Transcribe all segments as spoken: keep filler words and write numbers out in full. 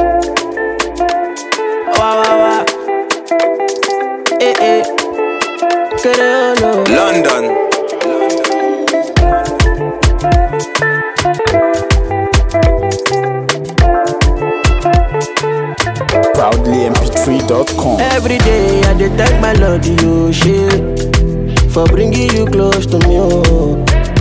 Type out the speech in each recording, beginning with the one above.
Wow, wow, wow. Eh, eh. Creolo. London. proudly m p three dot com. Every day I dey thank my Lord, you shit, for bringing you close to me. Oh.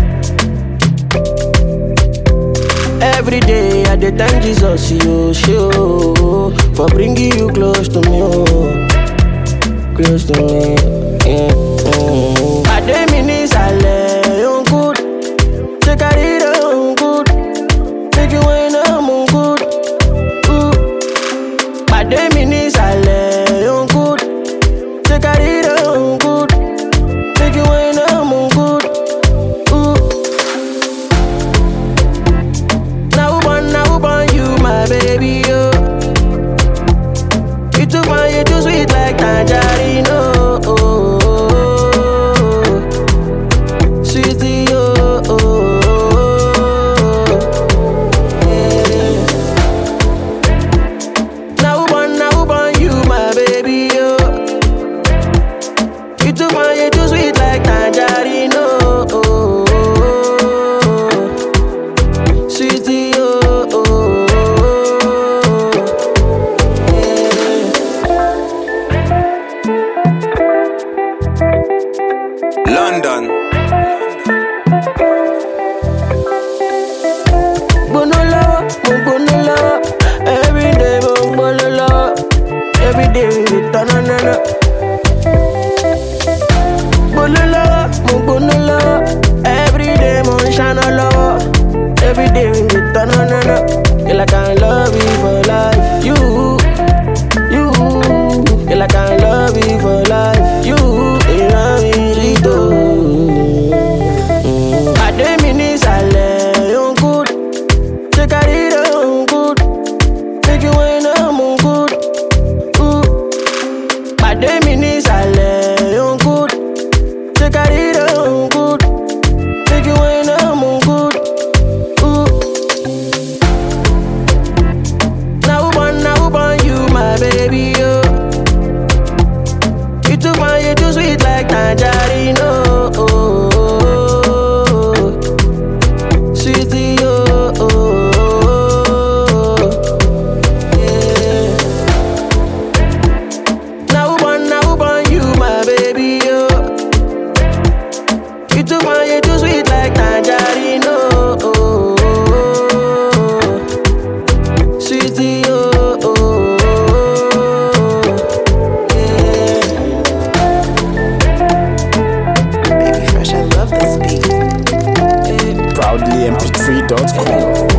Every day I dey thank Jesus, you shit, for bringing you close to me. Oh. Close to me. Yeah. Mm-hmm. I dey miss Ale, on good. Take a read on good. Make you wine on good. Ooh. I dey miss Ale, on good. Take a read on good. Make you wine on good. Ooh. Now born, now born you, my baby, yo. You too fine, you too sweet like tangerine, oh. London. Bonola, bonola, every day bonola, every day we tanana. Bonola, bonola, every day mon shanala, every day we tanana. You like I love you for life, you, you, you like I love you for life, you, you love me. Tangerine, oh, oh, oh. Sweetie, oh, oh, oh. Yeah. Now born, now born you, my baby, oh. You too fine, you too sweet like tangerine, oh, oh, oh. Sweetie, oh, oh, oh. proudly m p three dot com.